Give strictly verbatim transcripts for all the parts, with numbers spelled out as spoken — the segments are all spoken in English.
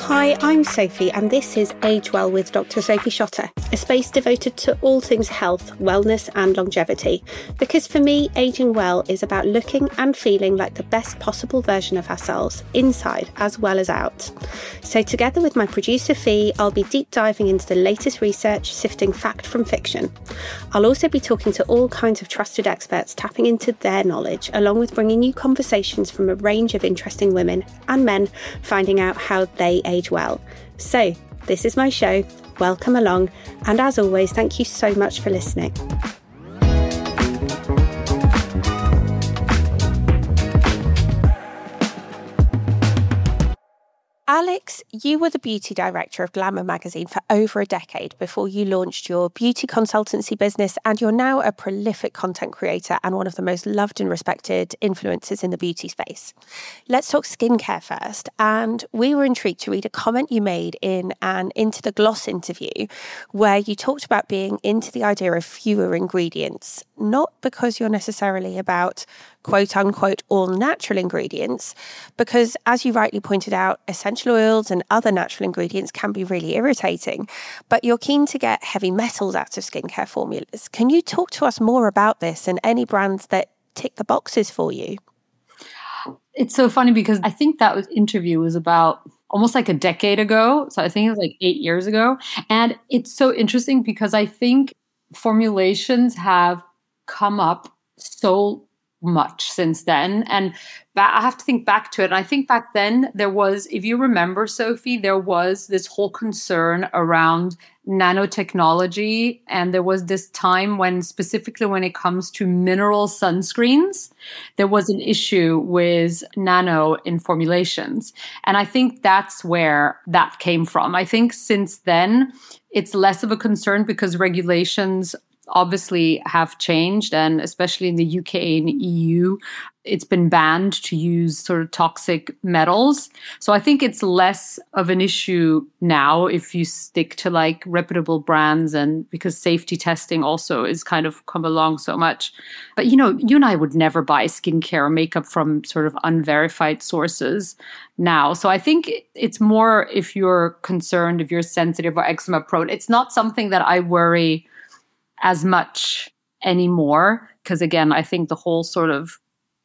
Hi, I'm Sophie, and this is Age Well with Doctor Sophie Schotter, a space devoted to all things health, wellness and longevity. Because for me, ageing well is about looking and feeling like the best possible version of ourselves, inside as well as out. So together with my producer Fee, I'll be deep diving into the latest research, sifting fact from fiction. I'll also be talking to all kinds of trusted experts, tapping into their knowledge, along with bringing you conversations from a range of interesting women and men, finding out how they age well. So, this is my show. Welcome along. And as always, thank you so much for listening. Alex, you were the beauty director of Glamour magazine for over a decade before you launched your beauty consultancy business, and you're now a prolific content creator and one of the most loved and respected influencers in the beauty space. Let's talk skincare first. And we were intrigued to read a comment you made in an Into the Gloss interview where you talked about being into the idea of fewer ingredients, not because you're necessarily about quote unquote all natural ingredients, because as you rightly pointed out, essential oils and other natural ingredients can be really irritating, but you're keen to get heavy metals out of skincare formulas. Can you talk to us more about this and any brands that tick the boxes for you? It's so funny because I think that was, interview was about almost like a decade ago. So I think it was like eight years ago. And it's so interesting because I think formulations have come up so much since then. And ba- I have to think back to it. And I think back then there was, if you remember, Sophie, there was this whole concern around nanotechnology. And there was this time when specifically when it comes to mineral sunscreens, there was an issue with nano in formulations. And I think that's where that came from. I think since then, it's less of a concern because regulations obviously have changed, and especially in the U K and E U, it's been banned to use sort of toxic metals. So I think it's less of an issue now if you stick to like reputable brands, and because safety testing also is kind of come along so much. But you know, you and I would never buy skincare or makeup from sort of unverified sources now. So I think it's more if you're concerned, if you're sensitive or eczema prone, it's not something that I worry as much anymore, because again, I think the whole sort of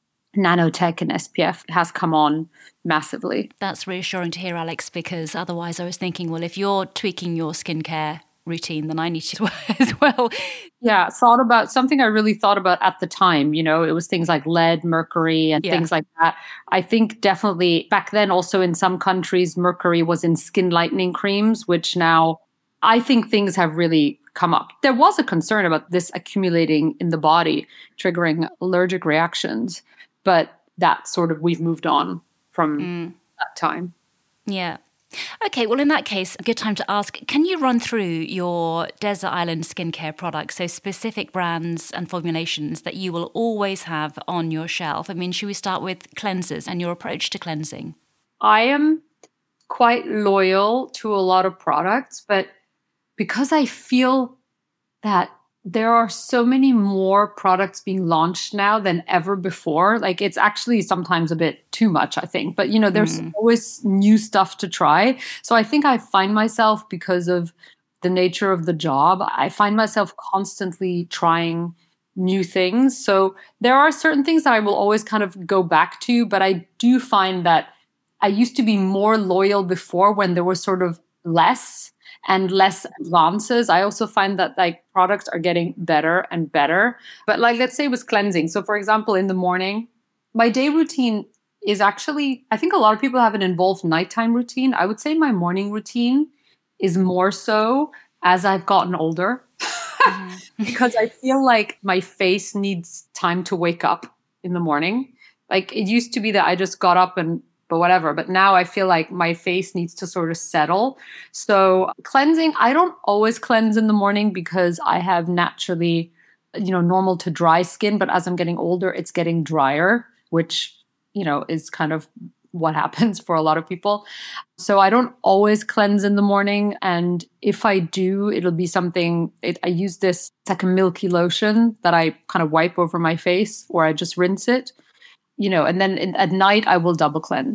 nanotech and S P F has come on massively. That's reassuring to hear, Alex, because otherwise I was thinking, well, if you're tweaking your skincare routine, then I need to as well. Yeah, thought about something I really thought about at the time. You know, it was things like lead, mercury, and yeah. things like that. I think definitely back then also in some countries, mercury was in skin lightening creams, which now I think things have really come up. There was a concern about this accumulating in the body, triggering allergic reactions, but that sort of, we've moved on from mm. that time. Yeah. Okay, well, in that case, a good time to ask, can you run through your Desert Island skincare products, so specific brands and formulations that you will always have on your shelf? I mean, should we start with cleansers and your approach to cleansing? I am quite loyal to a lot of products, but because I feel that there are so many more products being launched now than ever before. Like it's actually sometimes a bit too much, I think. But, you know, there's mm. always new stuff to try. So I think I find myself, because of the nature of the job, I find myself constantly trying new things. So there are certain things that I will always kind of go back to. But I do find that I used to be more loyal before when there was sort of less and less advances. I also find that like products are getting better and better. But like, let's say with cleansing. So for example, in the morning, my day routine is actually, I think a lot of people have an involved nighttime routine. I would say my morning routine is more so as I've gotten older mm-hmm. because I feel like my face needs time to wake up in the morning. Like it used to be that I just got up and but whatever. But now I feel like my face needs to sort of settle. So cleansing, I don't always cleanse in the morning because I have naturally, you know, normal to dry skin. But as I'm getting older, it's getting drier, which, you know, is kind of what happens for a lot of people. So I don't always cleanse in the morning. And if I do, it'll be something, it, I use this, it's like a milky lotion that I kind of wipe over my face or I just rinse it. You know, and then in, at night I will double cleanse.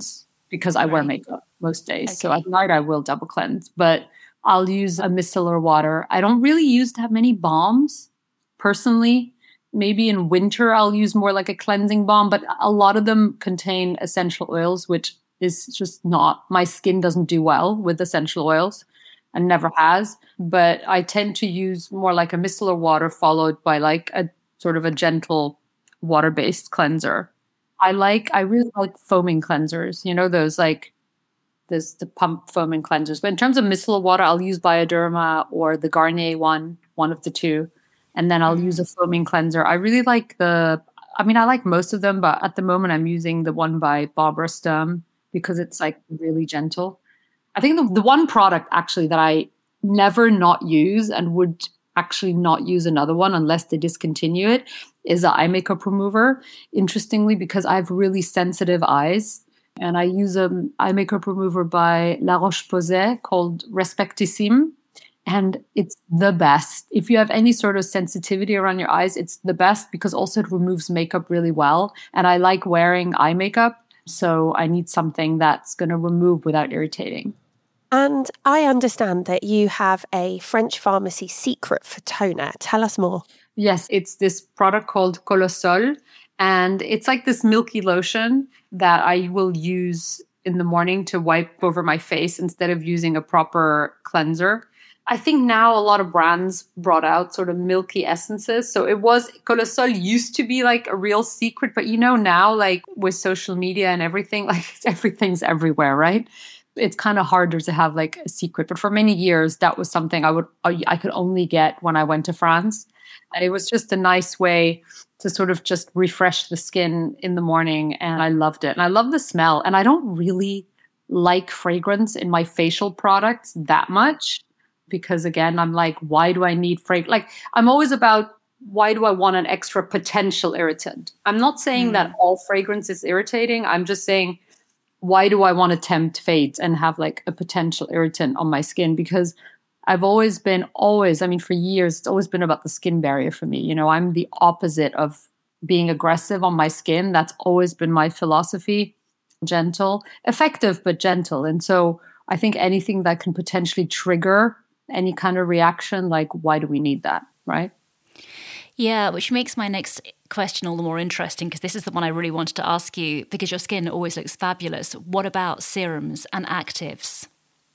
because I Right. wear makeup most days. So Okay. at night I will double cleanse, but I'll use a micellar water. I don't really use that many balms personally. Maybe in winter I'll use more like a cleansing balm, but a lot of them contain essential oils, which is just not, my skin doesn't do well with essential oils and never has. But I tend to use more like a micellar water followed by like a sort of a gentle water-based cleanser. I like, I really like foaming cleansers, you know, those like, there's the pump foaming cleansers. But in terms of micellar water, I'll use Bioderma or the Garnier one, one of the two. And then I'll Mm. use a foaming cleanser. I really like the, I mean, I like most of them, but at the moment I'm using the one by Barbara Sturm because it's like really gentle. I think the, the one product actually that I never not use and would actually not use another one unless they discontinue it is the eye makeup remover. Interestingly, because I have really sensitive eyes. And I use an eye makeup remover by La Roche-Posay called Respectissime. And it's the best. If you have any sort of sensitivity around your eyes, it's the best because also it removes makeup really well. And I like wearing eye makeup. So I need something that's going to remove without irritating. And I understand that you have a French pharmacy secret for toner. Tell us more. Yes, it's this product called Colossol. And it's like this milky lotion that I will use in the morning to wipe over my face instead of using a proper cleanser. I think now a lot of brands brought out sort of milky essences. So it was, Colossol used to be like a real secret, but you know, now like with social media and everything, like everything's everywhere, right? It's kind of harder to have like a secret. But for many years, that was something I would, I could only get when I went to France. And it was just a nice way to sort of just refresh the skin in the morning. And I loved it. And I love the smell. And I don't really like fragrance in my facial products that much. Because again, I'm like, why do I need fragrance? Like, I'm always about, why do I want an extra potential irritant? I'm not saying mm. that all fragrance is irritating. I'm just saying, why do I want to tempt fate and have like a potential irritant on my skin? Because I've always been, always, I mean, for years, it's always been about the skin barrier for me. You know, I'm the opposite of being aggressive on my skin. That's always been my philosophy. Gentle, effective, but gentle. And so I think anything that can potentially trigger any kind of reaction, like, why do we need that, right? Yeah, which makes my next question all the more interesting, because this is the one I really wanted to ask you, because your skin always looks fabulous. What about serums and actives?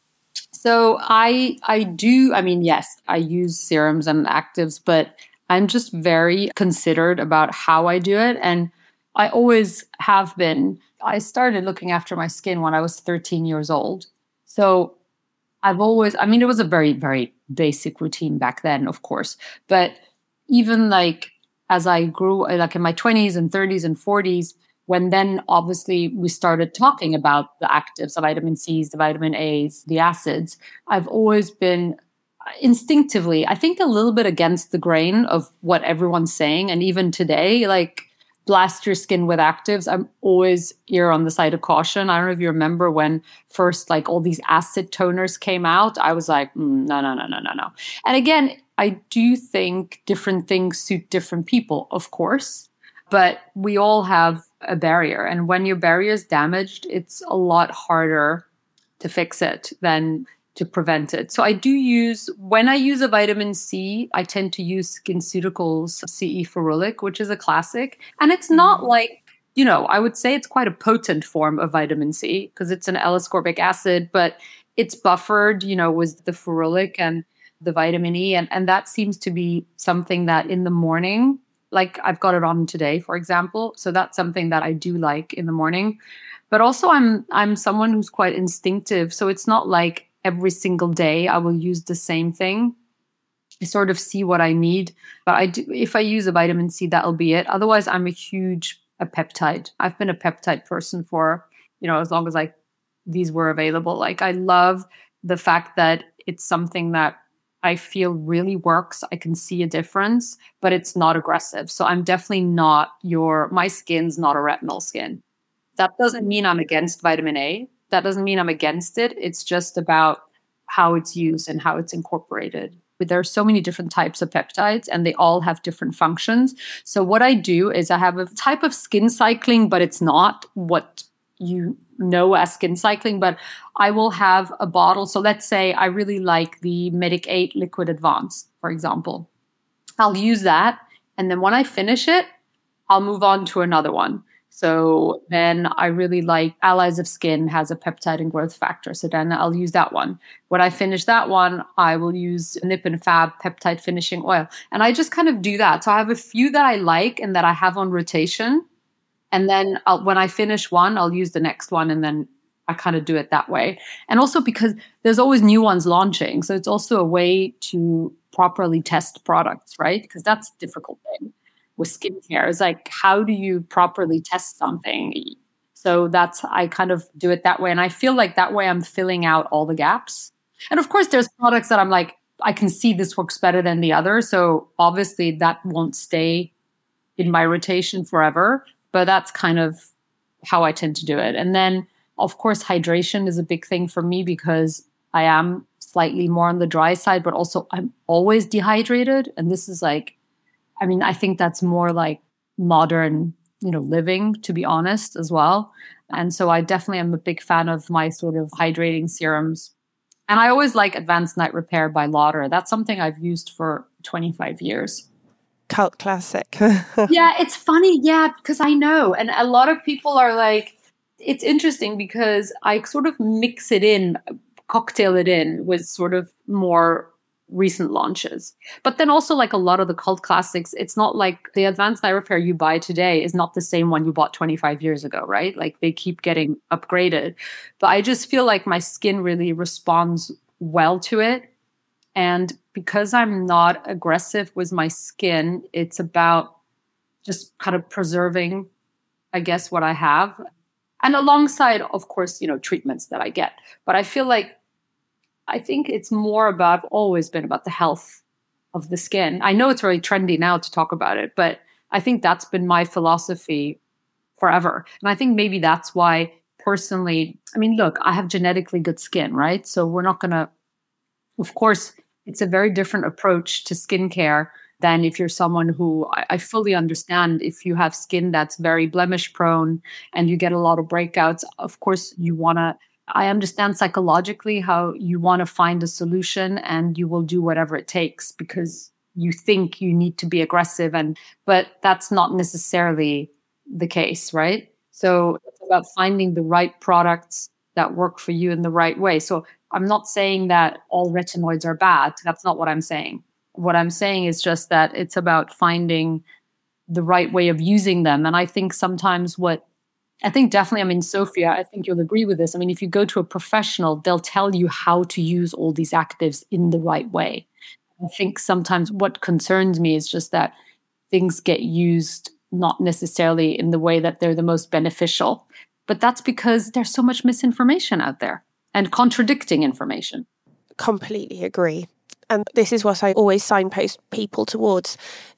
So I I do, I mean, yes, I use serums and actives, but I'm just very considered about how I do it. And I always have been. I started looking after my skin when I was thirteen years old. So I've always, I mean, it was a very, very basic routine back then, of course. But even like as I grew, like in my twenties and thirties and forties, when then obviously we started talking about the actives, the vitamin C's, the vitamin A's, the acids, I've always been instinctively, I think a little bit against the grain of what everyone's saying. And even today, like, blast your skin with actives, I'm always err on the side of caution. I don't know if you remember when first like all these acid toners came out. I was like, mm, no, no, no, no, no, no. And again, I do think different things suit different people, of course, but we all have a barrier. And when your barrier is damaged, it's a lot harder to fix it than to prevent it. So I do use, when I use a vitamin C, I tend to use SkinCeuticals C E Ferulic, which is a classic. And it's not like, you know, I would say it's quite a potent form of vitamin C because it's an L-ascorbic acid, but it's buffered, you know, with the ferulic and the vitamin E. And, and that seems to be something that in the morning, like I've got it on today, for example. So that's something that I do like in the morning. But also I'm I'm someone who's quite instinctive. So it's not like every single day I will use the same thing. I sort of see what I need. But I do, if I use a vitamin C, that'll be it. Otherwise, I'm a huge a peptide. I've been a peptide person for, you know, as long as like these were available. Like I love the fact that it's something that I feel really works. I can see a difference, but it's not aggressive. So I'm definitely not your, my skin's not a retinal skin. That doesn't mean I'm against vitamin A. That doesn't mean I'm against it. It's just about how it's used and how it's incorporated. But there are so many different types of peptides and they all have different functions. So what I do is I have a type of skin cycling, but it's not what you know as Skin Cycling, but I will have a bottle. So let's say I really like the Medic eight Liquid Advance, for example. I'll use that. And then when I finish it, I'll move on to another one. So then I really like Allies of Skin has a peptide and growth factor. So then I'll use that one. When I finish that one, I will use Nip and Fab peptide finishing oil. And I just kind of do that. So I have a few that I like and that I have on rotation. And then I'll, when I finish one, I'll use the next one. And then I kind of do it that way. And also because there's always new ones launching. So it's also a way to properly test products, right? Because that's a difficult thing with skincare. It's like, how do you properly test something? So that's, I kind of do it that way. And I feel like that way I'm filling out all the gaps. And of course, there's products that I'm like, I can see this works better than the other. So obviously that won't stay in my rotation forever. But that's kind of how I tend to do it. And then, of course, hydration is a big thing for me because I am slightly more on the dry side, but also I'm always dehydrated. And this is like, I mean, I think that's more like modern, you know, living, to be honest, as well. And so I definitely am a big fan of my sort of hydrating serums. And I always like Advanced Night Repair by Lauder. That's something I've used for twenty-five years. Cult classic. Yeah, it's funny. Yeah, because I know. And a lot of people are like, it's interesting because I sort of mix it in, cocktail it in with sort of more recent launches. But then also like a lot of the cult classics, it's not like the Advanced Night Repair you buy today is not the same one you bought twenty-five years ago, right? Like they keep getting upgraded. But I just feel like my skin really responds well to it. And because I'm not aggressive with my skin, it's about just kind of preserving, I guess, what I have. And alongside, of course, you know, treatments that I get. But I feel like, I think it's more about, always been about the health of the skin. I know it's really trendy now to talk about it, but I think that's been my philosophy forever. And I think maybe that's why personally, I mean, look, I have genetically good skin, right? So we're not going to, of course, it's a very different approach to skincare than if you're someone who, I, I fully understand if you have skin that's very blemish prone and you get a lot of breakouts, of course you want to, I understand psychologically how you want to find a solution and you will do whatever it takes because you think you need to be aggressive. And but that's not necessarily the case, right? So it's about finding the right products that work for you in the right way. So I'm not saying that all retinoids are bad. That's not what I'm saying. What I'm saying is just that it's about finding the right way of using them. And I think sometimes what I think definitely, I mean, Sophia, I think you'll agree with this. I mean, if you go to a professional, they'll tell you how to use all these actives in the right way. I think sometimes what concerns me is just that things get used not necessarily in the way that they're the most beneficial. But that's because there's so much misinformation out there and contradicting information. Completely agree. And this is what I always signpost people towards.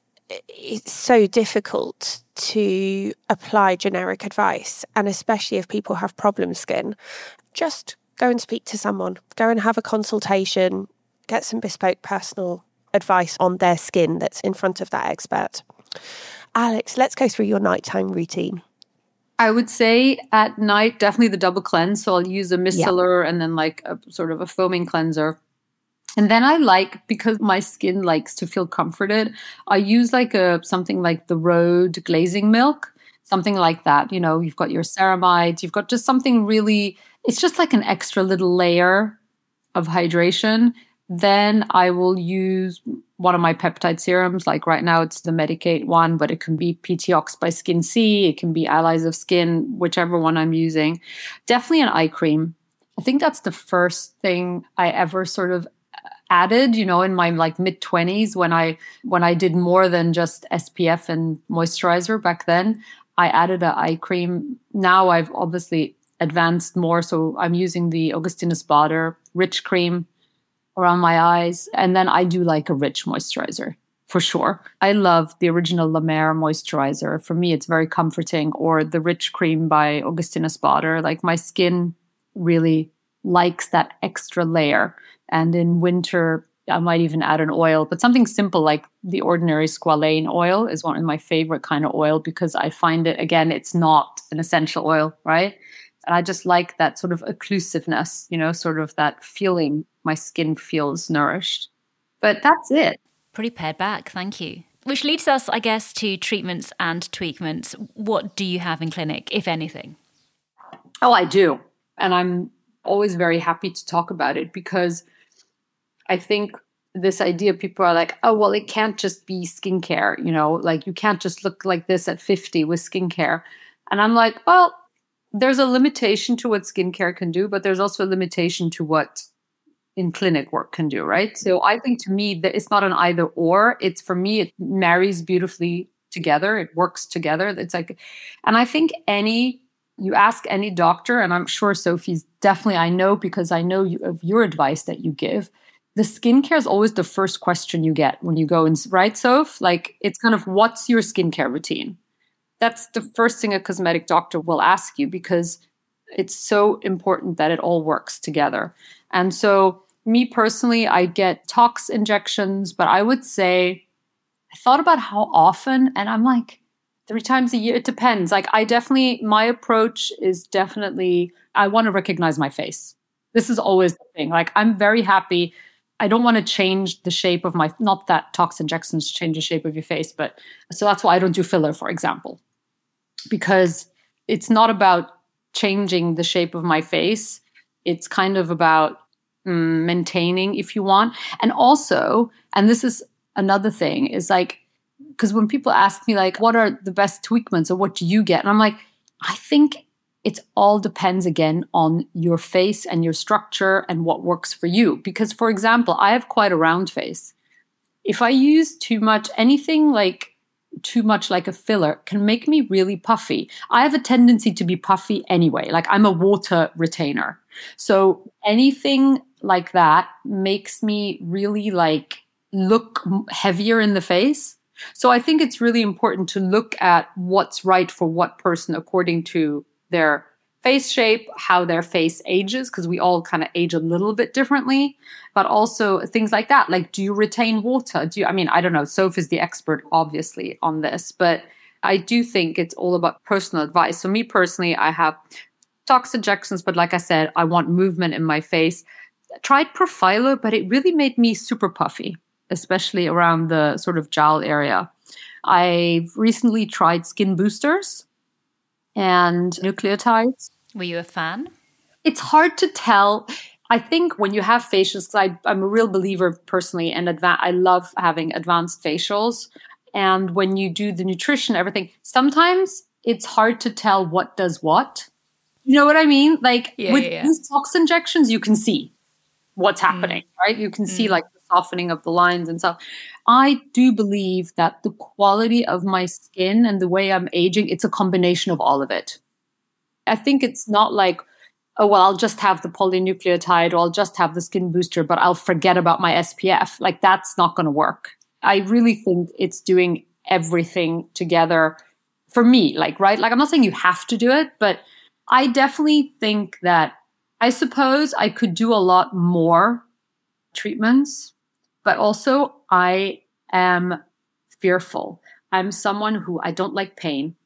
It's so difficult to apply generic advice, and especially if people have problem skin. Just go and speak to someone, go and have a consultation, get some bespoke personal advice on their skin that's in front of that expert. Alex, let's go through your nighttime routine. I would say at night, definitely the double cleanse. So I'll use a micellar yeah. and then like a sort of a foaming cleanser. And then I like, because my skin likes to feel comforted, I use like a something like the Rhode glazing milk, something like that. You know, you've got your ceramides, you've got just something really, it's just like an extra little layer of hydration. Then I will use one of my peptide serums. Like right now it's the Medic eight one, but it can be P T Ox by Skin C. It can be Allies of Skin, whichever one I'm using. Definitely an eye cream. I think that's the first thing I ever sort of added, you know, in my like mid twenties when I when I did more than just S P F and moisturizer back then. I added an eye cream. Now I've obviously advanced more, so I'm using the Augustinus Bader Rich Cream around my eyes, and then I do like a rich moisturizer for sure. I love the original La Mer moisturizer. For me, it's very comforting, or the Rich Cream by Augustinus Bader. Like my skin really likes that extra layer. And in winter, I might even add an oil, but something simple like the ordinary squalane oil is one of my favorite kind of oil because I find it, again, it's not an essential oil, right? And I just like that sort of occlusiveness, you know, sort of that feeling my skin feels nourished. But that's it. Pretty pared back, thank you. Which leads us, I guess, to treatments and tweakments. What do you have in clinic, if anything? Oh, I do. And I'm always very happy to talk about it because I think this idea, people are like, oh, well, it can't just be skincare, you know, like you can't just look like this at fifty with skincare. And I'm like, well, there's a limitation to what skincare can do, but there's also a limitation to what in clinic work can do, right? So I think to me that it's not an either or. It's for me, it marries beautifully together. It works together. It's like, and I think any, you ask any doctor, and I'm sure Sophie's definitely, I know because I know you, of your advice that you give, the skincare is always the first question you get when you go in, right, Soph? Like it's kind of, what's your skincare routine? That's the first thing a cosmetic doctor will ask you because it's so important that it all works together. And so me personally, I get tox injections, but I would say I thought about how often, and I'm like three times a year. It depends. Like I definitely, my approach is definitely, I want to recognize my face. This is always the thing. Like I'm very happy. I don't want to change the shape of my, not that tox injections change the shape of your face, but so that's why I don't do filler, for example, because it's not about changing the shape of my face. It's kind of about mm, maintaining, if you want. And also, and this is another thing, is like, because when people ask me like, what are the best tweakments or what do you get? And I'm like, I think it all depends again on your face and your structure and what works for you. Because for example, I have quite a round face. If I use too much, anything like too much like a filler can make me really puffy. I have a tendency to be puffy anyway. Like I'm a water retainer. So anything like that makes me really like look heavier in the face. So I think it's really important to look at what's right for what person according to their face shape, how their face ages, because we all kind of age a little bit differently, but also things like that. Like, do you retain water? Do you, I mean, I don't know. Soph is the expert, obviously, on this, but I do think it's all about personal advice. So me personally, I have tox injections, but like I said, I want movement in my face. I tried Profiler, but it really made me super puffy, especially around the sort of jowl area. I've recently tried skin boosters and nucleotides. Were you a fan? It's hard to tell. I think when you have facials, I, I'm a real believer personally, and adva- I love having advanced facials. And when you do the nutrition, everything, sometimes it's hard to tell what does what. You know what I mean? Like yeah, with yeah, yeah. these tox injections, you can see what's happening, mm. right? You can mm. see like the softening of the lines and stuff. I do believe that the quality of my skin and the way I'm aging, it's a combination of all of it. I think it's not like, oh, well, I'll just have the polynucleotide or I'll just have the skin booster, but I'll forget about my S P F. Like that's not going to work. I really think it's doing everything together for me, like, right? Like I'm not saying you have to do it, but I definitely think that I suppose I could do a lot more treatments, but also I am fearful. I'm someone who I don't like pain.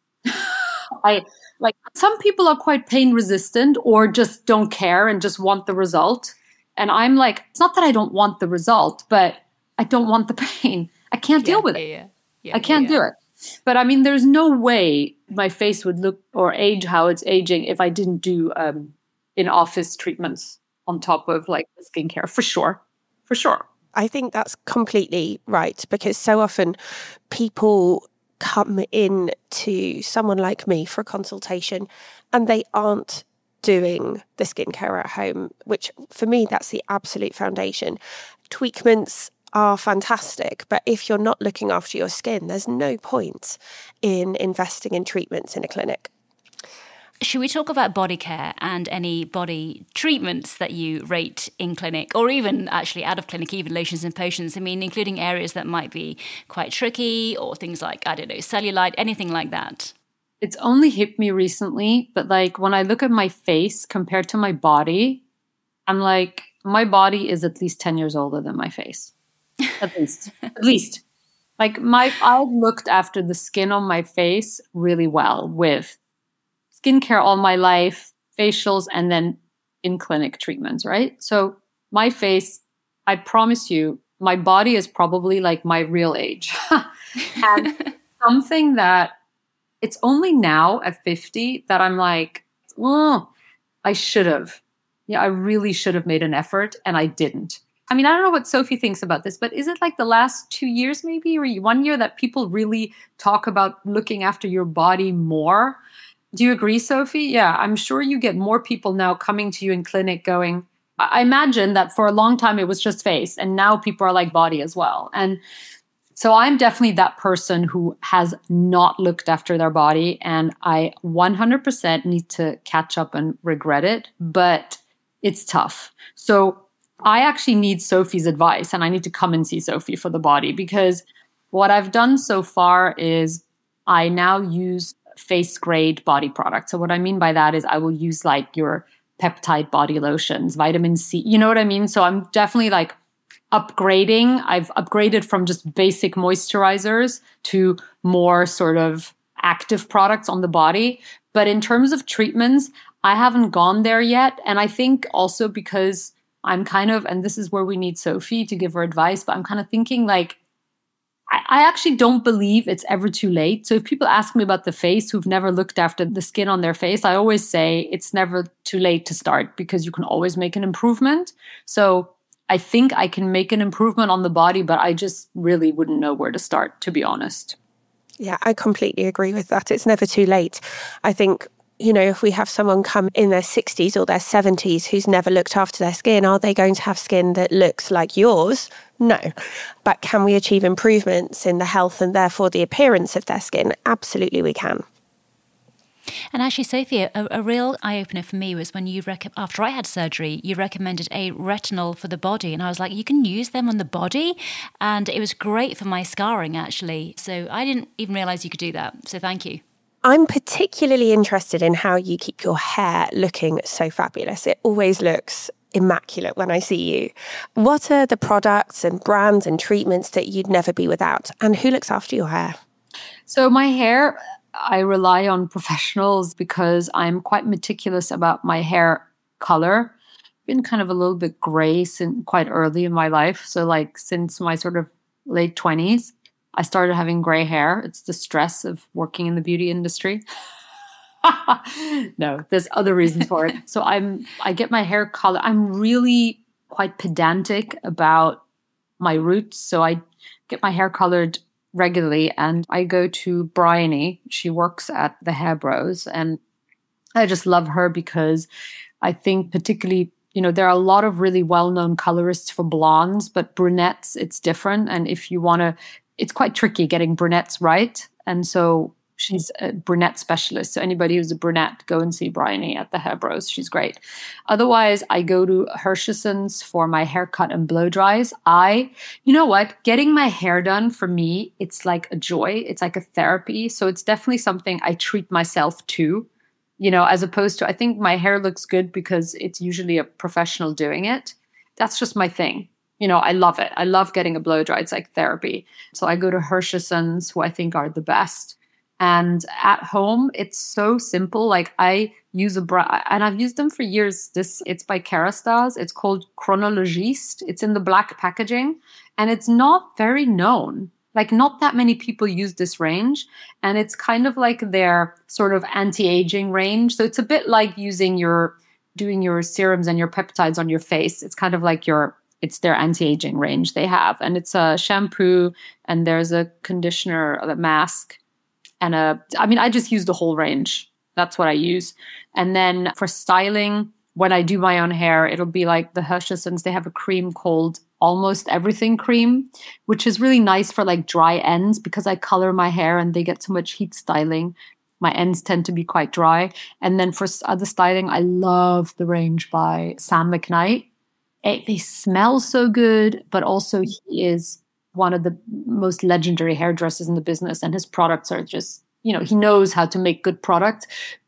I like some people are quite pain resistant or just don't care and just want the result. And I'm like, it's not that I don't want the result, but I don't want the pain. I can't yeah, deal with yeah, it. Yeah, yeah, I can't yeah, yeah. do it. But I mean, there's no way my face would look or age how it's aging if I didn't do um, in-office treatments on top of like the skincare, for sure, for sure. I think that's completely right, because so often people come in to someone like me for a consultation and they aren't doing the skincare at home, which for me, that's the absolute foundation. Tweakments are fantastic, but if you're not looking after your skin, there's no point in investing in treatments in a clinic. Should we talk about body care and any body treatments that you rate in clinic, or even actually out of clinic, even lotions and potions? I mean, including areas that might be quite tricky, or things like, I don't know, cellulite, anything like that. It's only hit me recently, but like when I look at my face compared to my body, I'm like, my body is at least ten years older than my face. At least. At least. Like my, I've looked after the skin on my face really well with skincare all my life, facials, and then in-clinic treatments, right? So my face, I promise you, my body is probably like my real age. And something that it's only now at fifty that I'm like, oh, I should have. Yeah, I really should have made an effort, and I didn't. I mean, I don't know what Sophie thinks about this, but is it like the last two years maybe, or one year that people really talk about looking after your body more? Do you agree, Sophie? Yeah, I'm sure you get more people now coming to you in clinic going, I imagine that for a long time it was just face, and now people are like body as well. And so I'm definitely that person who has not looked after their body, and I one hundred percent need to catch up and regret it, but it's tough. So I actually need Sophie's advice, and I need to come and see Sophie for the body, because what I've done so far is I now use face grade body products. So what I mean by that is I will use like your peptide body lotions, vitamin C, you know what I mean? So I'm definitely like upgrading. I've upgraded from just basic moisturizers to more sort of active products on the body. But in terms of treatments, I haven't gone there yet. And I think also because I'm kind of, and this is where we need Sophie to give her advice, but I'm kind of thinking like, I, I actually don't believe it's ever too late. So if people ask me about the face who've never looked after the skin on their face, I always say it's never too late to start, because you can always make an improvement. So I think I can make an improvement on the body, but I just really wouldn't know where to start, to be honest. Yeah, I completely agree with that. It's never too late. I think, you know, if we have someone come in their sixties or their seventies who's never looked after their skin, are they going to have skin that looks like yours? No. But can we achieve improvements in the health and therefore the appearance of their skin? Absolutely we can. And actually, Sophie, a, a real eye-opener for me was when you, rec- after I had surgery, you recommended a retinol for the body. And I was like, you can use them on the body? And it was great for my scarring, actually. So I didn't even realise you could do that. So thank you. I'm particularly interested in how you keep your hair looking so fabulous. It always looks immaculate when I see you. What are the products and brands and treatments that you'd never be without? And who looks after your hair? So my hair, I rely on professionals because I'm quite meticulous about my hair color. I've been kind of a little bit gray since quite early in my life. So like since my sort of late twenties, I started having gray hair. It's the stress of working in the beauty industry. No, there's other reasons for it. So I'm, I get my hair color. I'm really quite pedantic about my roots. So I get my hair colored regularly, and I go to Bryony. She works at the Hair Bros, and I just love her because I think particularly, you know, there are a lot of really well-known colorists for blondes, but brunettes, it's different. And if you want to, it's quite tricky getting brunettes right. And so she's a brunette specialist. So anybody who's a brunette, go and see Bryony at the Hair Bros. She's great. Otherwise, I go to Hirschison's for my haircut and blow dries. I, you know what, getting my hair done for me, it's like a joy. It's like a therapy. So it's definitely something I treat myself to, you know, as opposed to, I think my hair looks good because it's usually a professional doing it. That's just my thing. You know, I love it. I love getting a blow dry. It's like therapy. So I go to Hirschison's, who I think are the best. And at home, it's so simple. Like I use a brand, and I've used them for years. This, it's by Kerastase. It's called Chronologiste. It's in the black packaging, and it's not very known. Like not that many people use this range, and it's kind of like their sort of anti-aging range. So it's a bit like using your, doing your serums and your peptides on your face. It's kind of like your, it's their anti-aging range they have. And it's a shampoo, and there's a conditioner, a mask, and a, I mean, I just use the whole range. That's what I use. And then for styling, when I do my own hair, it'll be like the Hirschisons. They have a cream called Almost Everything Cream, which is really nice for like dry ends because I color my hair and they get so much heat styling. My ends tend to be quite dry. And then for other styling, I love the range by Sam McKnight. It, they smell so good, but also he is one of the most legendary hairdressers in the business, and his products are just, you know, he knows how to make good product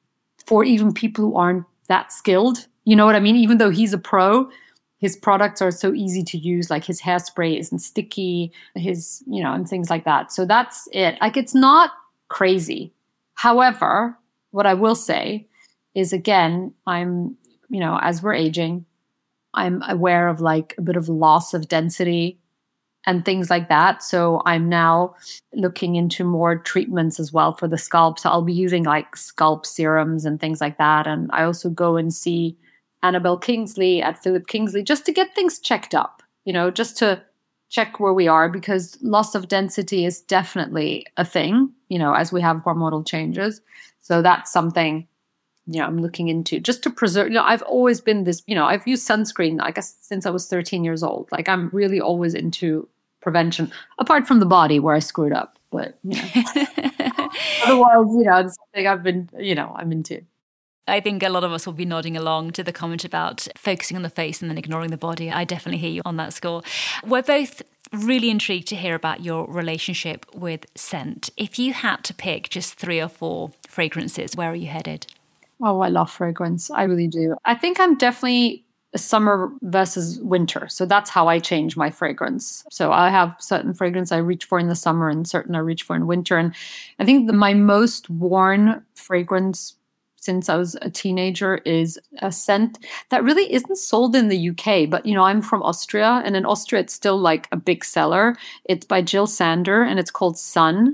for even people who aren't that skilled. You know what I mean? Even though he's a pro, his products are so easy to use. Like his hairspray isn't sticky, his, you know, and things like that. So that's it. Like it's not crazy. However, what I will say is, again, I'm, you know, as we're aging, I'm aware of like a bit of loss of density and things like that. So I'm now looking into more treatments as well for the scalp. So I'll be using like scalp serums and things like that. And I also go and see Annabelle Kingsley at Philip Kingsley just to get things checked up, you know, just to check where we are, because loss of density is definitely a thing, you know, as we have hormonal changes. So that's something, you know, I'm looking into just to preserve, you know, I've always been this, you know, I've used sunscreen, I guess, since I was thirteen years old. Like I'm really always into prevention, apart from the body where I screwed up. But, you know, otherwise, you know, it's something I've been, you know, I'm into. I think a lot of us will be nodding along to the comment about focusing on the face and then ignoring the body. I definitely hear you on that score. We're both really intrigued to hear about your relationship with scent. If you had to pick just three or four fragrances, where are you headed? Oh, I love fragrance. I really do. I think I'm definitely summer versus winter. So that's how I change my fragrance. So I have certain fragrance I reach for in the summer and certain I reach for in winter. And I think the, my most worn fragrance since I was a teenager is a scent that really isn't sold in the U K, but, you know, I'm from Austria, and in Austria, it's still like a big seller. It's by Jill Sander and it's called Sun.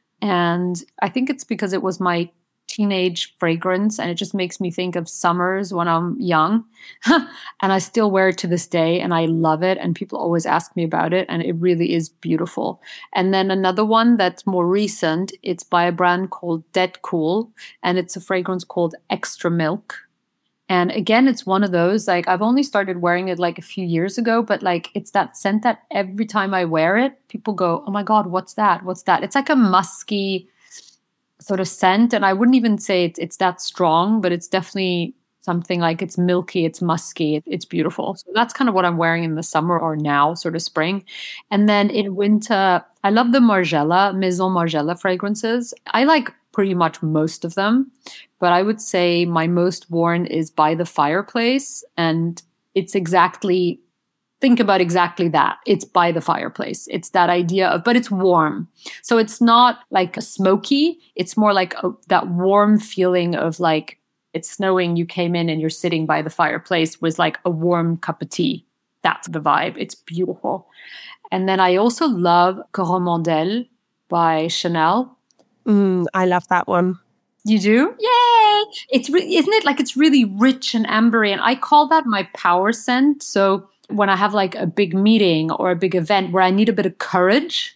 And I think it's because it was my teenage fragrance and it just makes me think of summers when I'm young. And I still wear it to this day and I love it. And people always ask me about it and it really is beautiful. And then another one that's more recent, it's by a brand called Dead Cool and it's a fragrance called Extra Milk. And again, it's one of those, like I've only started wearing it like a few years ago, but like it's that scent that every time I wear it, people go, oh my God, what's that? What's that? It's like a musky sort of scent. And I wouldn't even say it's, it's that strong, but it's definitely something like it's milky, it's musky, it, it's beautiful. So that's kind of what I'm wearing in the summer or now, sort of spring. And then in winter, I love the Margiela, Maison Margiela fragrances. I like pretty much most of them, but I would say my most worn is By the Fireplace. And it's exactly, think about exactly that. It's by the fireplace. It's that idea of, but it's warm. So it's not like a smoky. It's more like a, that warm feeling of like, it's snowing, you came in and you're sitting by the fireplace with like a warm cup of tea. That's the vibe. It's beautiful. And then I also love Coromandel by Chanel. Mm, I love that one. You do? Yay! It's re- isn't it like it's really rich and ambery, and I call that my power scent. So when I have like a big meeting or a big event where I need a bit of courage,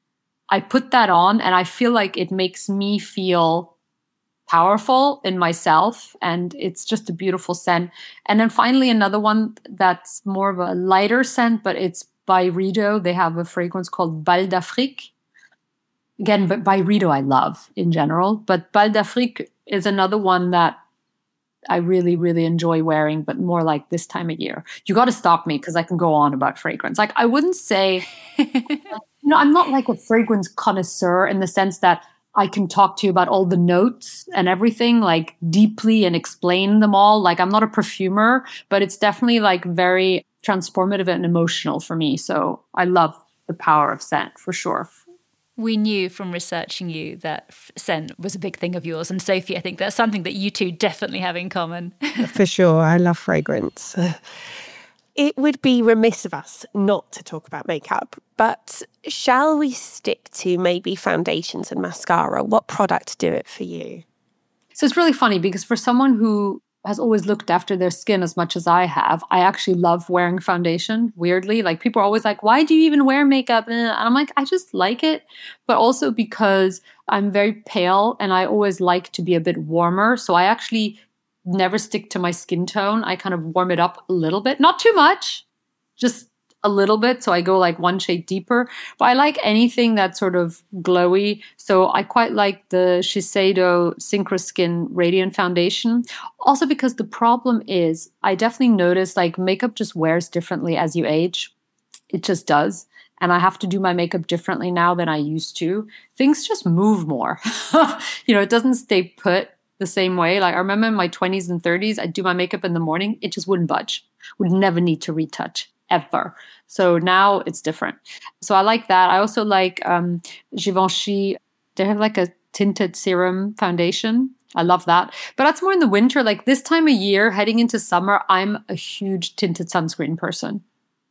I put that on and I feel like it makes me feel powerful in myself, and it's just a beautiful scent. And then finally another one that's more of a lighter scent, but it's by Rideau. They have a fragrance called Bal d'Afrique. Again, but by Rideau I love in general, but Bal d'Afrique is another one that I really, really enjoy wearing, but more like this time of year. You got to stop me because I can go on about fragrance. Like I wouldn't say, you know, I'm not like a fragrance connoisseur in the sense that I can talk to you about all the notes and everything like deeply and explain them all. Like I'm not a perfumer, but it's definitely like very transformative and emotional for me. So I love the power of scent for sure. We knew from researching you that scent was a big thing of yours. And Sophie, I think that's something that you two definitely have in common. For sure. I love fragrance. It would be remiss of us not to talk about makeup, but shall we stick to maybe foundations and mascara? What product do it for you? So it's really funny because for someone who has always looked after their skin as much as I have, I actually love wearing foundation, weirdly. Like people are always like, why do you even wear makeup? And I'm like, I just like it. But also because I'm very pale and I always like to be a bit warmer. So I actually never stick to my skin tone. I kind of warm it up a little bit, not too much, just a little bit. So I go like one shade deeper, but I like anything that's sort of glowy. So I quite like the Shiseido Synchroskin Radiant Foundation. Also because the problem is I definitely notice like makeup just wears differently as you age. It just does. And I have to do my makeup differently now than I used to. Things just move more. You know, it doesn't stay put the same way. Like I remember in my twenties and thirties, I'd do my makeup in the morning. It just wouldn't budge. Would never need to retouch. Ever. So now it's different. So I like that. I also like um, Givenchy. They have like a tinted serum foundation. I love that. But that's more in the winter. Like this time of year, heading into summer, I'm a huge tinted sunscreen person.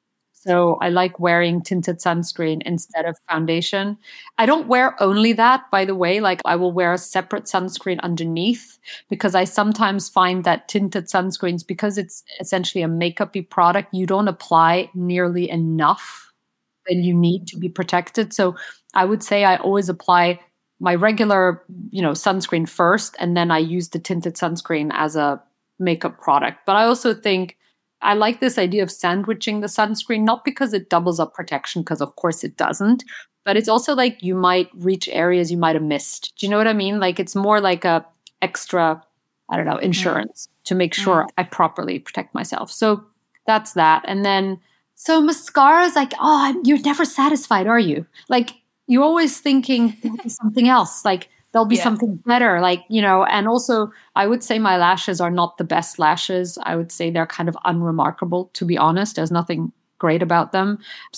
So I like wearing tinted sunscreen instead of foundation. I don't wear only that, by the way. Like I will wear a separate sunscreen underneath because I sometimes find that tinted sunscreens, because it's essentially a makeup-y product, you don't apply nearly enough than you need to be protected. So I would say I always apply my regular, you know, sunscreen first, and then I use the tinted sunscreen as a makeup product. But I also think I like this idea of sandwiching the sunscreen, not because it doubles up protection, because of course it doesn't, but it's also like you might reach areas you might have missed. Do you know what I mean? Like it's more like a extra, I don't know, insurance mm. to make sure mm. I properly protect myself. So that's that. And then, so mascara is like, oh, you're never satisfied, are you? Like you're always thinking there'll be something else. Like there'll be yeah. something better, like, you know, and also I would say my lashes are not the best lashes. I would say they're kind of unremarkable, to be honest. There's nothing great about them.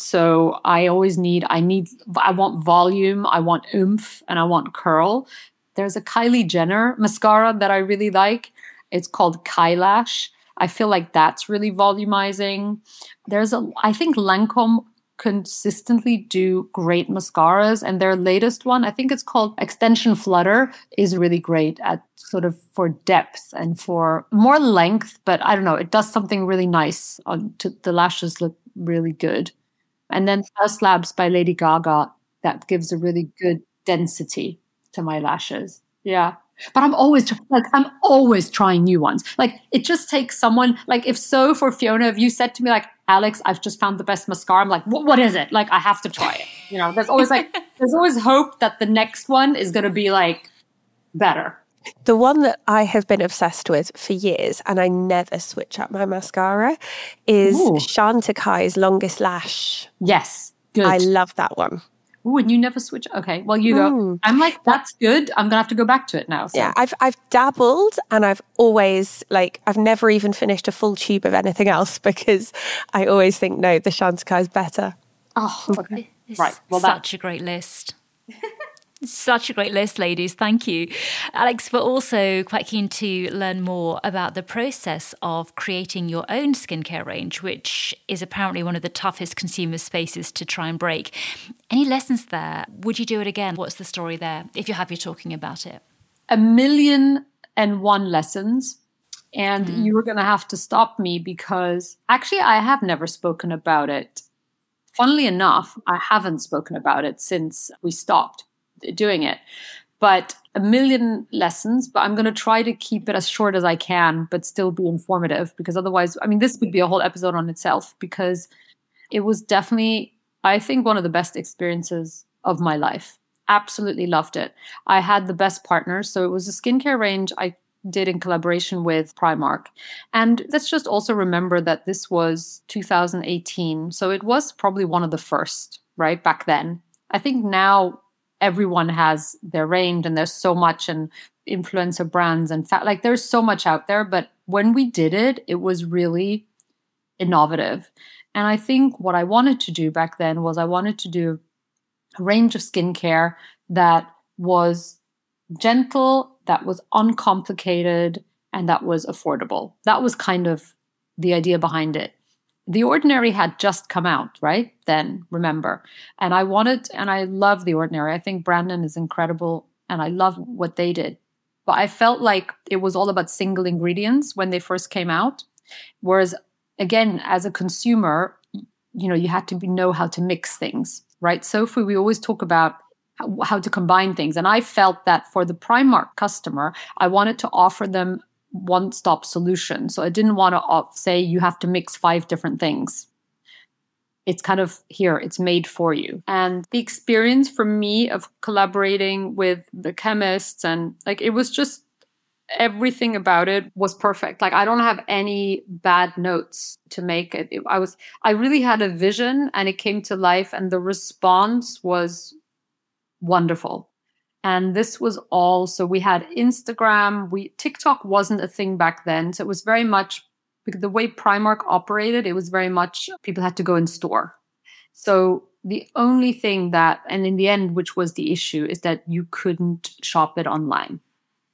So I always need, I need, I want volume, I want oomph, and I want curl. There's a Kylie Jenner mascara that I really like. It's called Kylash. I feel like that's really volumizing. There's a, I think Lancome consistently do great mascaras, and their latest one, I think it's called Extension Flutter, is really great at sort of for depth and for more length, but I don't know, it does something really nice on to the lashes look really good. And then Haus Labs by Lady Gaga, that gives a really good density to my lashes. Yeah. But I'm always like, I'm always trying new ones. Like it just takes someone, like if so for Fiona, if you said to me like, Alex, I've just found the best mascara, I'm like, what, what is it? Like, I have to try it. You know, there's always like, there's always hope that the next one is going to be like better. The one that I have been obsessed with for years, and I never switch up my mascara, is Ooh. Chantecaille's Longest Lash. Yes. Good. I love that one. Ooh, and you never switch. Okay, well, you go. Mm. I'm like, that's good. I'm going to have to go back to it now. So. Yeah, I've I've dabbled, and I've always, like, I've never even finished a full tube of anything else because I always think, no, the Chantecaille is better. Oh, okay. It's right. Well, such that... a great list. Such a great list, ladies. Thank you. Alex, we're also quite keen to learn more about the process of creating your own skincare range, which is apparently one of the toughest consumer spaces to try and break. Any lessons there? Would you do it again? What's the story there, if you're happy talking about it? A million and one lessons. And mm. you were going to have to stop me because actually I have never spoken about it. Funnily enough, I haven't spoken about it since we stopped doing it, but a million lessons, but I'm going to try to keep it as short as I can, but still be informative, because otherwise, I mean, this would be a whole episode on itself, because it was definitely, I think, one of the best experiences of my life. Absolutely loved it. I had the best partners. So it was a skincare range I did in collaboration with Primark. And let's just also remember that this was two thousand eighteen. So it was probably one of the first, right, back then. I think now everyone has their range and there's so much, and influencer brands and fa- like there's so much out there. But when we did it, it was really innovative. And I think what I wanted to do back then was I wanted to do a range of skincare that was gentle, that was uncomplicated, and that was affordable. That was kind of the idea behind it. The Ordinary had just come out, right? Then, remember. And I wanted, and I love The Ordinary. I think Brandon is incredible, and I love what they did. But I felt like it was all about single ingredients when they first came out. Whereas, again, as a consumer, you know, you had to be, know how to mix things, right? So if we, we always talk about how, how to combine things. And I felt that for the Primark customer, I wanted to offer them one-stop solution. So I didn't want to say you have to mix five different things. It's kind of here, it's made for you. And the experience for me of collaborating with the chemists, and like, it was just, everything about it was perfect. Like, I don't have any bad notes to make it. it I was, I really had a vision, and it came to life, and the response was wonderful. And this was all, so we had Instagram, we TikTok wasn't a thing back then. So it was very much, because the way Primark operated, it was very much people had to go in store. So the only thing that, and in the end, which was the issue, is that you couldn't shop it online.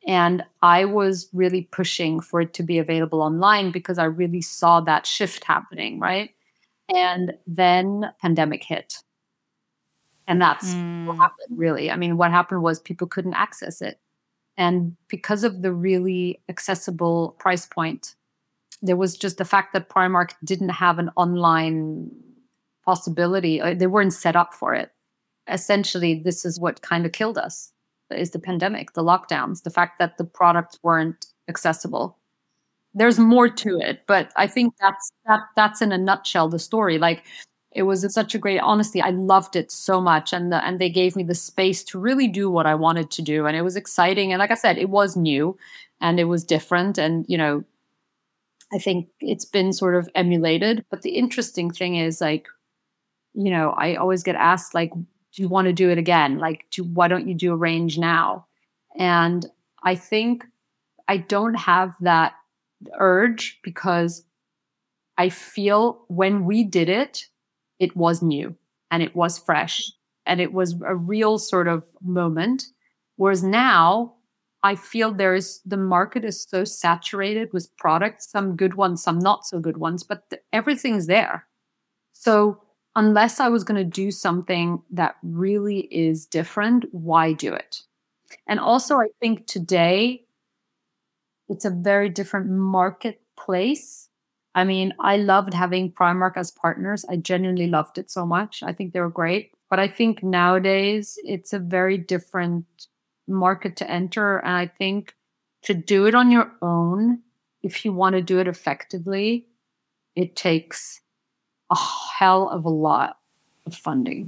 And I was really pushing for it to be available online because I really saw that shift happening, right? And then pandemic hit. And that's mm. what happened, really. I mean, what happened was people couldn't access it. And because of the really accessible price point, there was just the fact that Primark didn't have an online possibility. They weren't set up for it. Essentially, this is what kind of killed us, is the pandemic, the lockdowns, the fact that the products weren't accessible. There's more to it, but I think that's that that's in a nutshell the story. Like, it was such a great, honestly, I loved it so much. And the, and they gave me the space to really do what I wanted to do. And it was exciting. And like I said, it was new and it was different. And, you know, I think it's been sort of emulated. But the interesting thing is, like, you know, I always get asked, like, do you want to do it again? Like, do, why don't you do a range now? And I think I don't have that urge because I feel when we did it, it was new and it was fresh and it was a real sort of moment. Whereas now I feel there is, the market is so saturated with products, some good ones, some not so good ones, but the, everything's there. So unless I was going to do something that really is different, why do it? And also I think today it's a very different marketplace. I mean, I loved having Primark as partners. I genuinely loved it so much. I think they were great. But I think nowadays it's a very different market to enter. And I think to do it on your own, if you want to do it effectively, it takes a hell of a lot of funding.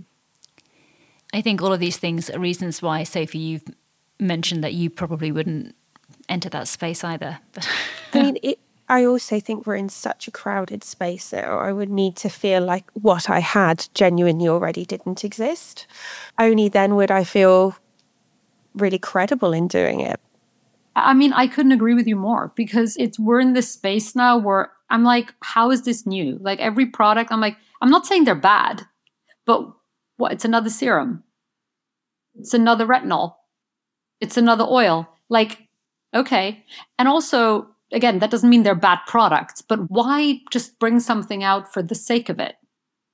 I think all of these things are reasons why, Sophie, you've mentioned that you probably wouldn't enter that space either. But I mean, it, I also think we're in such a crowded space now. I would need to feel like what I had genuinely already didn't exist. Only then would I feel really credible in doing it. I mean, I couldn't agree with you more because it's we're in this space now where I'm like, how is this new? Like every product, I'm like, I'm not saying they're bad, but what? It's another serum. It's another retinol. It's another oil. Like, okay. And also, again, that doesn't mean they're bad products, but why just bring something out for the sake of it?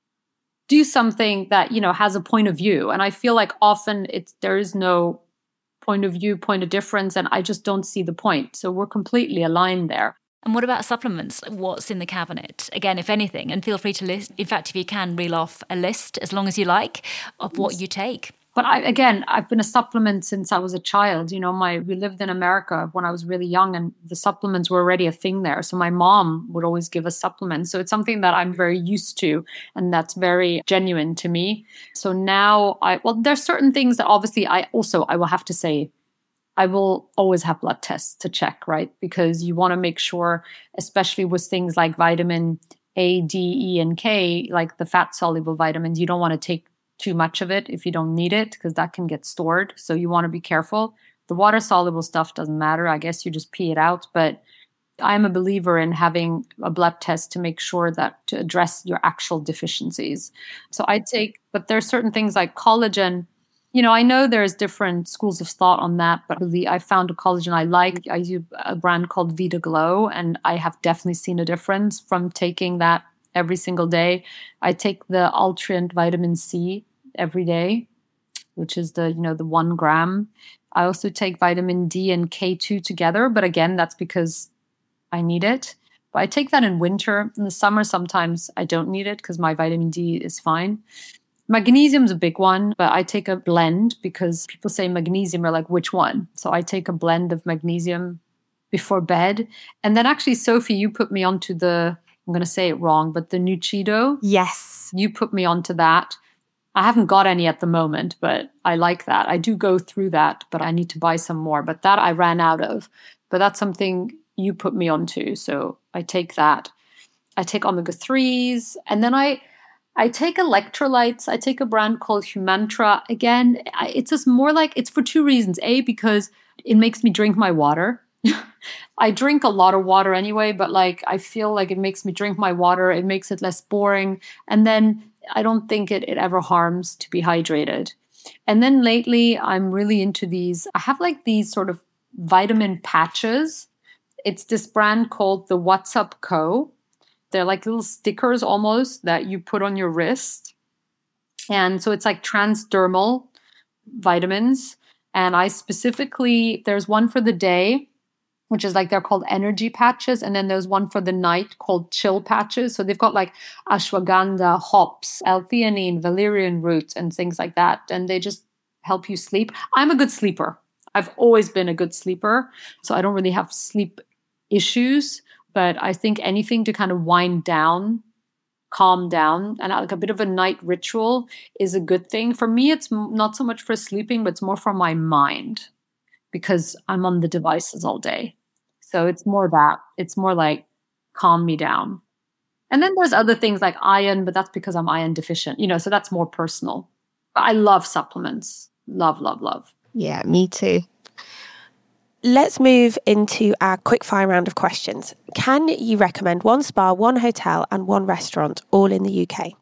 Do something that, you know, has a point of view. And I feel like often it's there is no point of view, point of difference, and I just don't see the point. So we're completely aligned there. And what about supplements? What's in the cabinet? Again, if anything, and feel free to list, in fact, if you can, reel off a list as long as you like of what you take. But I, again, I've been a supplement since I was a child. You know, my we lived in America when I was really young and the supplements were already a thing there. So my mom would always give us supplements. So it's something that I'm very used to and that's very genuine to me. So now I, well, there's certain things that obviously I also, I will have to say, I will always have blood tests to check, right? Because you want to make sure, especially with things like vitamin A, D, E, and K, like the fat soluble vitamins, you don't want to take too much of it if you don't need it because that can get stored. So you want to be careful. The water soluble stuff doesn't matter. I guess you just pee it out. But I'm a believer in having a blood test to make sure that to address your actual deficiencies. So I take, but there's certain things like collagen. You know, I know there's different schools of thought on that, but really I found a collagen I like. I use a brand called Vita Glow, and I have definitely seen a difference from taking that every single day. I take the Ultrient Vitamin C every day, which is the, you know, the one gram. I also take vitamin D and K two together, but again, that's because I need it. But I take that in winter. In the summer, sometimes I don't need it because my vitamin D is fine. Magnesium's a big one, but I take a blend because people say magnesium are like, which one? So I take a blend of magnesium before bed. And then actually, Sophie, you put me onto the, I'm going to say it wrong, but the Nuchido. Yes. You put me onto that. I haven't got any at the moment, but I like that. I do go through that, but I need to buy some more. But that I ran out of. But that's something you put me onto. So I take that. I take omega threes. And then I I take electrolytes. I take a brand called Humantra. Again, it's just more like, it's for two reasons. A, because it makes me drink my water. I drink a lot of water anyway, but like I feel like it makes me drink my water. It makes it less boring. And then I don't think it, it ever harms to be hydrated. And then lately, I'm really into these. I have like these sort of vitamin patches. It's this brand called the What's Up Co. They're like little stickers almost that you put on your wrist. And so it's like transdermal vitamins. And I specifically, there's one for the day, which is like they're called energy patches. And then there's one for the night called chill patches. So they've got like ashwagandha, hops, L-theanine, valerian root, and things like that. And they just help you sleep. I'm a good sleeper. I've always been a good sleeper. So I don't really have sleep issues. But I think anything to kind of wind down, calm down, and like a bit of a night ritual is a good thing. For me, it's not so much for sleeping, but it's more for my mind because I'm on the devices all day. So it's more that. It's more like calm me down. And then there's other things like iron, but that's because I'm iron deficient, you know, so that's more personal. But I love supplements. Love, love, love. Yeah, me too. Let's move into our quick fire round of questions. Can you recommend one spa, one hotel, and one restaurant all in the U K?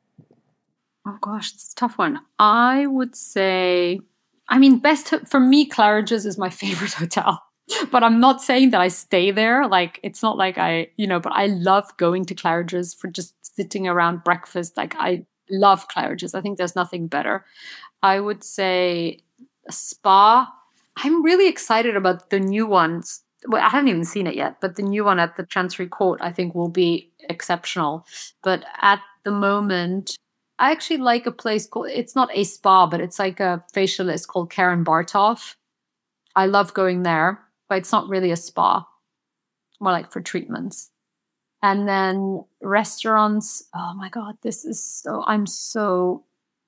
Oh gosh, it's a tough one. I would say, I mean, best for me, Claridge's is my favorite hotel. But I'm not saying that I stay there. Like, it's not like I, you know, but I love going to Claridge's for just sitting around breakfast. Like, I love Claridge's. I think there's nothing better. I would say a spa. I'm really excited about the new ones. Well, I haven't even seen it yet, but the new one at the Chancery Court, I think, will be exceptional. But at the moment, I actually like a place called, it's not a spa, but it's like a facialist called Karen Bartoff. I love going there, but it's not really a spa, more like for treatments. And then restaurants, oh my God, this is so, I'm so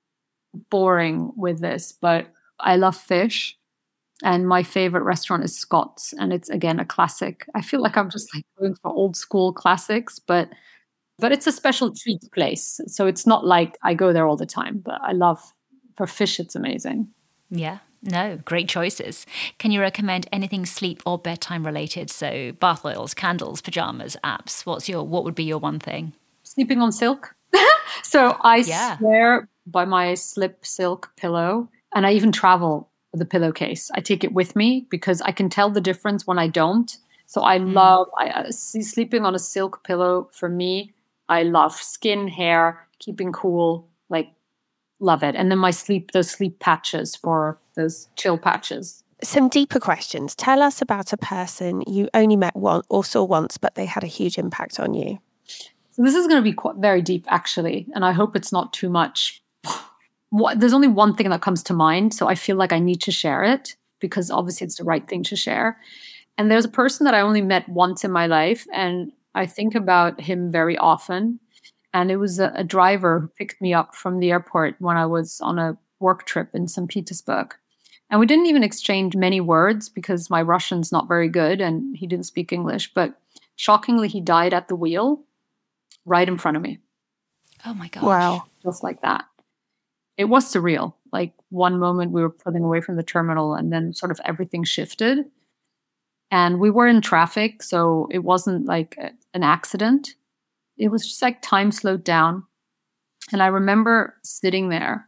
boring with this, but I love fish. And my favorite restaurant is Scott's. And it's, again, a classic. I feel like I'm just like going for old school classics, but but it's a special treat place. So it's not like I go there all the time, but I love, for fish, it's amazing. Yeah, no, great choices. Can you recommend anything sleep or bedtime related? So bath oils, candles, pajamas, apps. What's your, what would be your one thing? Sleeping on silk. So I yeah. swear by my slip silk pillow, and I even travel with a pillowcase. I take it with me because I can tell the difference when I don't. So I mm. love I, uh, see, sleeping on a silk pillow. For me, I love skin, hair, keeping cool, like love it. And then my sleep, those sleep patches for those chill patches. Some deeper questions. Tell us about a person you only met one or saw once, but they had a huge impact on you. So this is going to be quite, very deep, actually. And I hope it's not too much. There's only one thing that comes to mind, so I feel like I need to share it because obviously it's the right thing to share. And there's a person that I only met once in my life, and I think about him very often. And it was a, a driver who picked me up from the airport when I was on a work trip in Saint Petersburg. And we didn't even exchange many words because my Russian's not very good and he didn't speak English. But shockingly, he died at the wheel right in front of me. Oh my gosh. Wow. Just like that. It was surreal. Like one moment we were pulling away from the terminal and then sort of everything shifted. And we were in traffic, so it wasn't like a, an accident. It was just like time slowed down. And I remember sitting there.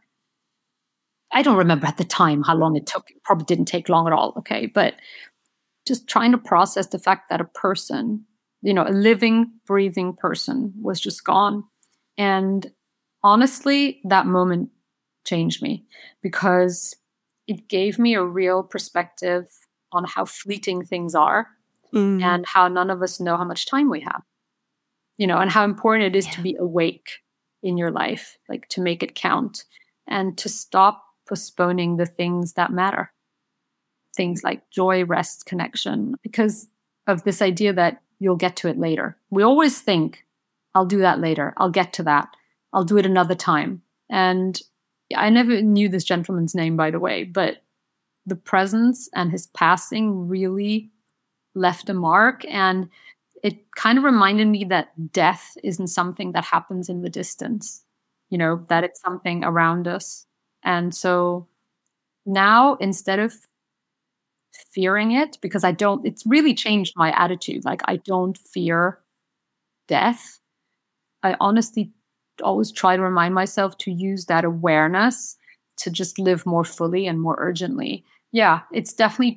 I don't remember at the time how long it took. It probably didn't take long at all, okay? But just trying to process the fact that a person, you know, a living, breathing person was just gone. And honestly, that moment changed me because it gave me a real perspective on how fleeting things are mm. and how none of us know how much time we have, you know, and how important it is yeah. to be awake in your life, like to make it count and to stop postponing the things that matter. Things like joy, rest, connection, because of this idea that you'll get to it later. We always think, I'll do that later. I'll get to that. I'll do it another time. And I never knew this gentleman's name, by the way, but the presence and his passing really left a mark. And it kind of reminded me that death isn't something that happens in the distance, you know, that it's something around us. And so now, instead of fearing it, because I don't, it's really changed my attitude. Like, I don't fear death. I honestly always try to remind myself to use that awareness to just live more fully and more urgently. Yeah, it's definitely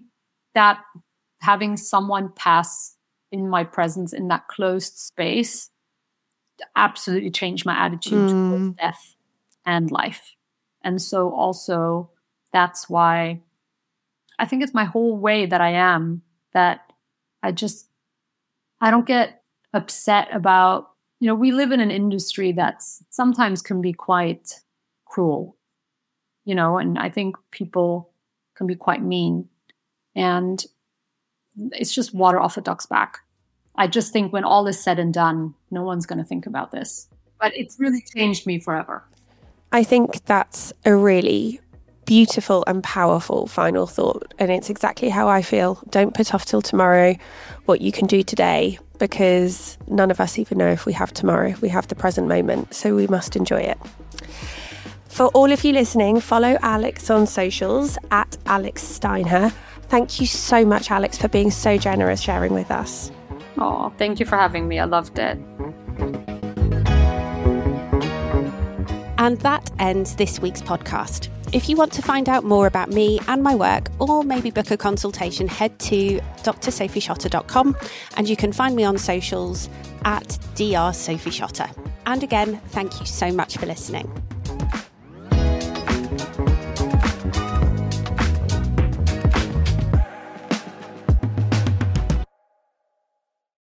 that having someone pass in my presence in that closed space absolutely changed my attitude mm. towards death and life. And so also that's why I think it's my whole way that I am, that I just, I don't get upset about, you know, we live in an industry that's sometimes can be quite cruel, you know, and I think people can be quite mean. And it's just water off a duck's back. I just think when all is said and done, no one's going to think about this. But it's really changed me forever. I think that's a really beautiful and powerful final thought. And it's exactly how I feel. Don't put off till tomorrow what you can do today, because none of us even know if we have tomorrow. We have the present moment, so we must enjoy it. For all of you listening, follow Alex on socials at Alex Steinher. Thank you so much, Alex, for being so generous sharing with us. Oh, thank you for having me. I loved it. And that ends this week's podcast. If you want to find out more about me and my work, or maybe book a consultation, head to d r sophie schotter dot com and you can find me on socials at Dr Sophie Schotter. And again, thank you so much for listening.